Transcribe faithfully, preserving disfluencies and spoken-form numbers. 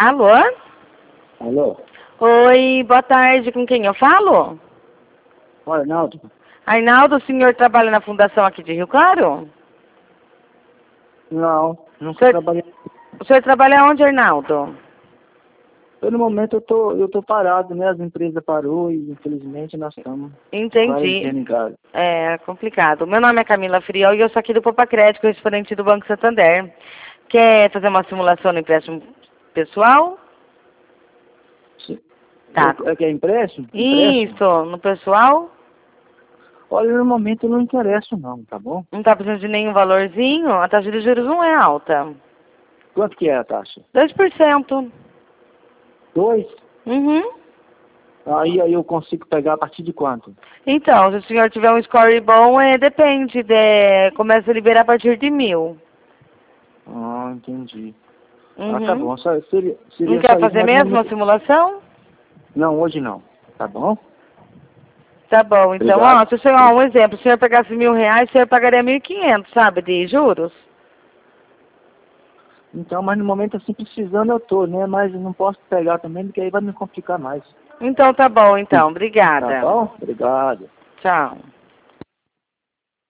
Alô? Alô? Oi, boa tarde. Com quem eu falo? Oi, Arnaldo. Arnaldo, o senhor trabalha na fundação aqui de Rio Claro? Não, nunca senhor... trabalhei. O senhor trabalha onde, Arnaldo? Eu, no momento eu tô, eu tô parado, né? As empresas parou e infelizmente nós estamos Entendi. em casa. É complicado. Meu nome é Camila Friol e eu sou aqui do Popa Crédito, correspondente do Banco Santander. Quer fazer uma simulação no empréstimo pessoal? Sim. Tá. É que é empréstimo? Isso, no pessoal? Olha, no momento eu não interesso não, tá bom? Não tá precisando de nenhum valorzinho? A taxa de juros não é alta. Quanto que é a taxa? dois por cento. Dois? Uhum. Aí, aí eu consigo pegar a partir de quanto? Então, se o senhor tiver um score bom, é, depende. De, começa a liberar a partir de mil. Ah, entendi. Uhum. Ah, tá bom. Só, seria, seria Não quer só isso, fazer mas no mesmo a momento... simulação? Não, hoje não. Tá bom? Tá bom, então, Obrigado. ó, se o senhor, ó, um exemplo, se o senhor pegasse mil reais, o senhor pagaria mil e quinhentos, sabe, de juros? Então, mas no momento assim, precisando eu tô, né? Mas eu não posso pegar também, porque aí vai me complicar mais. Então tá bom, então, Tá obrigada. bom? Obrigado. Tchau.